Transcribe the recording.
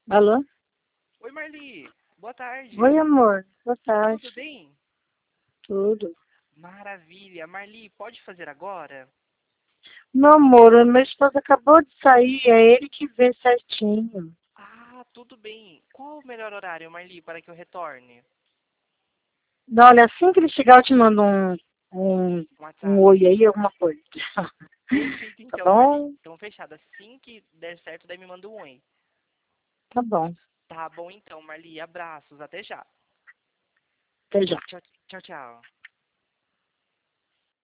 Alô? Oi, Marli. Boa tarde. Oi, amor. Boa tarde. Tudo bem? Tudo. Maravilha. Marli, pode fazer agora? Meu amor, meu esposo acabou de sair, é ele que vê certinho. Ah, tudo bem. Qual o melhor horário, Marli, para que eu retorne? Olha, assim que ele chegar, eu te mando um WhatsApp. oi aí, alguma coisa. Perfeito, Tá então, Marli. bom? Então, fechado. Assim que der certo, daí me manda um oi. Tá bom. Tá bom, então, Marli. Abraços. Até já. Até já. Tchau, tchau, tchau.